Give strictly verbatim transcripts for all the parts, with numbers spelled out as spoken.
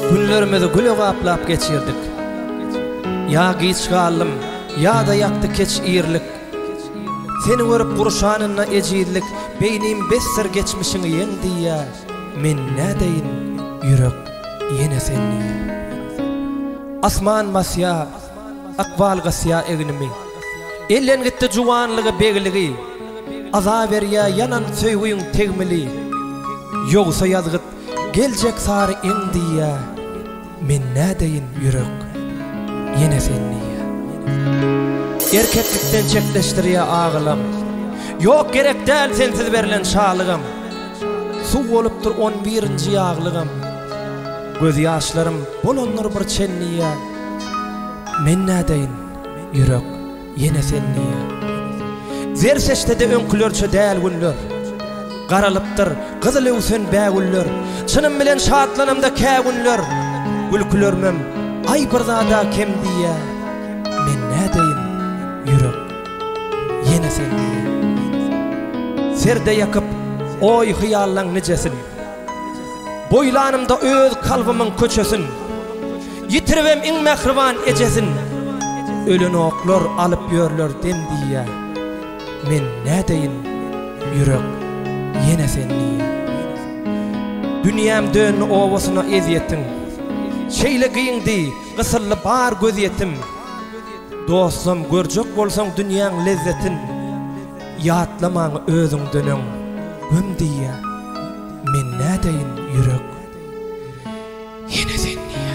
Günlerimizi güle gaplap geçirdik. Ya giç gallım, ya da yaktı keç iyirlik. Seni görüp kurşanına ecillik, beynim besser geçmişini yendi ya. Men ne deyin, yürek yine senni. Asman masya, akval gasya egnimi. Ellen gitti juwanlığı begligi. Aza ver ya yanan söýgüýüň tegmili. Yogsa yazgyt geljek sary endi ya. Men ne deyin, yürek yine senni. Erkeklikten çekleştir ağılam. Yok gerek däl sensiz berilen şalygam. Su bolupdyr on birinji ýaglygam. Göz ýaşlarym bolanlar bir çenniýe. Men ne deyin, yürek yine senniýe. Zerseçde de öňkülörçe däl günler. Garalypdyr gyzyl öwsen bägüller. Çynym bilen şatlanymda kä günler. Gülkülörmem ay bir zada kem diýe. Men ne deyin, yürek yine senniýe. Serde yakıp oy hyýallaň nicesin. Boylanymda öz kalbymyň köçesin. Yitiribem iň mehriban ejesin. Ölen oklar alyp ýörler demdiýe. Men ne deyin, yürek yine senniýe. Dünýäm dön owasyna ezýetdiň. Şeýle giýindi, gysylly bar göz ýetim. Dostum görjek bolsaň dünýäň lezzetin. Ýatlamaň özüňden göm diýe. Men ne deyin, yürek yine senniýe.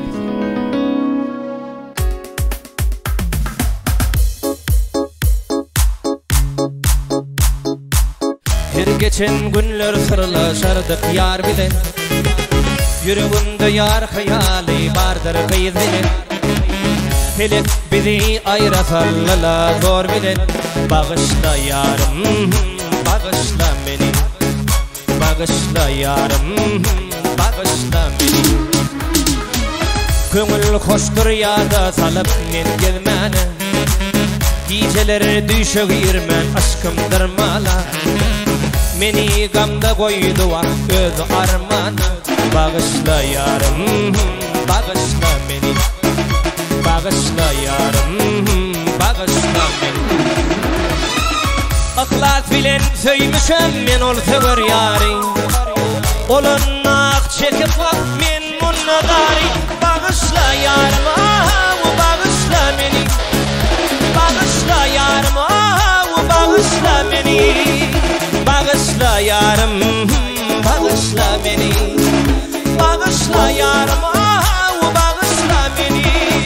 Her geçen günler sırlaşardyk ýar bilen. Yüreğimde yar hayali bardır kıyız bilen. Felek bizi ayrasallala zor bilen. Bağışla yarım, bağışla beni. Bağışla yarım, bağışla beni. Köngül hoştur ya da salıp men gezmene. Geceleri düşüğirmen aşkımdır mala. Meni gamda koydu öz armana. Bağışla yarım, bağışla beni. Bağışla yarım, bağışla beni. Aklat bilen söymüşem men ol sever yari. Olunnak çekip bak men munnadari. Bağışla yarım, bağışla beni. Bağışla yarım, bağışla beni. Bağışla yarım, bağışla beni. Bağışla yarım, bağışla beni.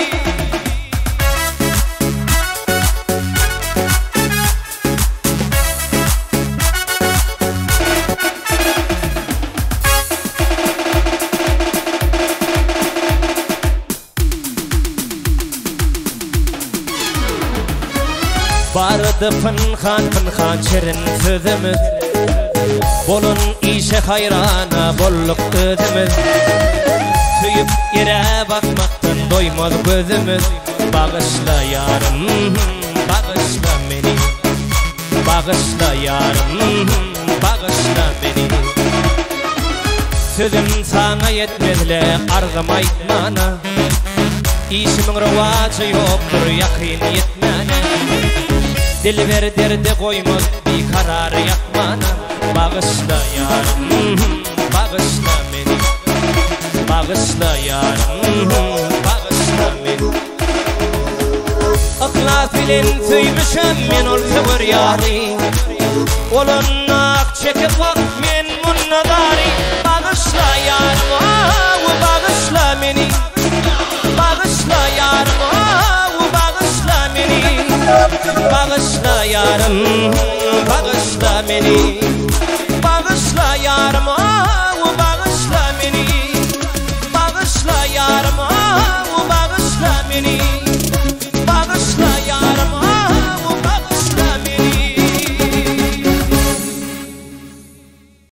Barıdı pınhan pınhan çerin sözümüz. Bolun işe hayrana bolluk özümüz. Süyüp yere bakmaktan doymaz gözümüz. Bağışla yarım, bağışla beni. Bağışla yarım, bağışla beni. Sözüm sana yetmezle argım aytmana. İşimin rivacı yoktur yakın yetmene. Dilber derdi koymaz bir karar yapmana. Bağışla yarım, bağışla beni. Bağışla yarım, bağışla beni. Aklat bilen söymüşem men ol sever yari. Olunnak çekip bak men munnadari. Bağışla yarım, bağışla beni. Bağışla yarım, bağışla beni. Bağışla yarım, bağışla beni. Bağışla yarım,